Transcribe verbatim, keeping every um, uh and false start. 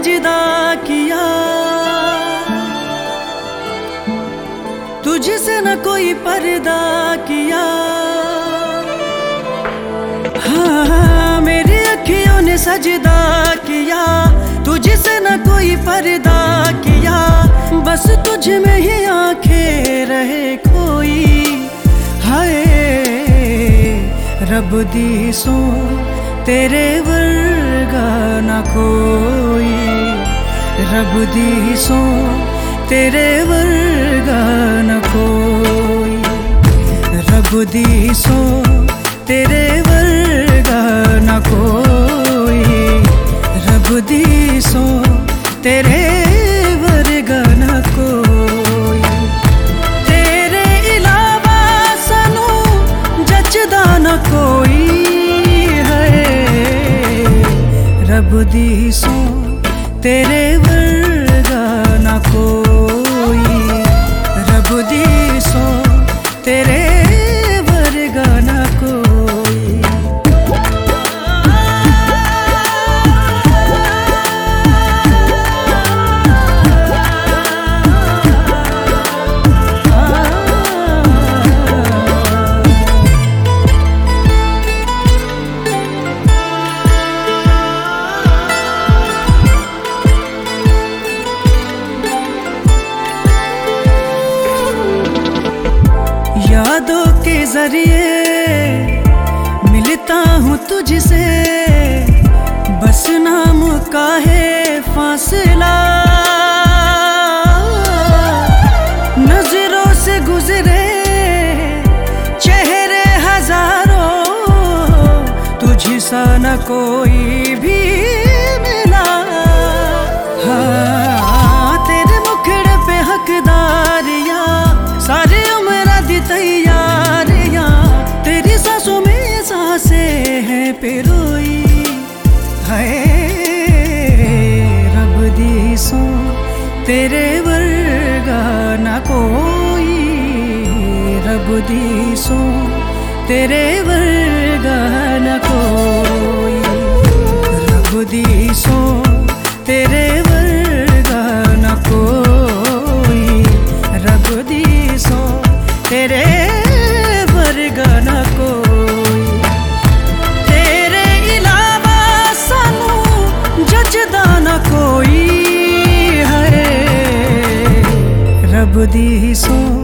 सजदा किया, तुझसे न कोई पर्दा किया। हाँ, मेरी अखियों ने सजदा किया, तुझसे न कोई पर्दा किया। बस तुझ में ही आंखें रहे खोई। हाय रब दी सो तेरे वर्गा ना कोई, रब दी सो तेरे वर्गा न कोई, रब दी सो तेरे वर्गा न कोई, रब दी सो तेरे वर्गा न कोई। तेरे इलावा सनू जचदा न कोई है, रब दी सो तेरे वर्गा न कोई, रब दी सो तेरे वर्गा न कोई। यादों के जरिए मिलता हूँ तुझसे, बस नाम का है फासला। नजरों से गुजरे चेहरे हजारों, तुझ सा न कोई भी मिला। हाँ, तेरे मुखड़े पे हकदारियाँ, सारी उम्र दी तैयारियां, तेरी सांसों में सांसें हैं पिरोई। हाय रब दी सो तेरे वर्गा न कोई, रब दी सो तेरे वर्गा न कोई, रब दी सो तेरे वर्गा न कोई, रब दी सो तेरे वर्गा न कोई। तेरे इलावा सानू जचदा न कोई है, रब दी सो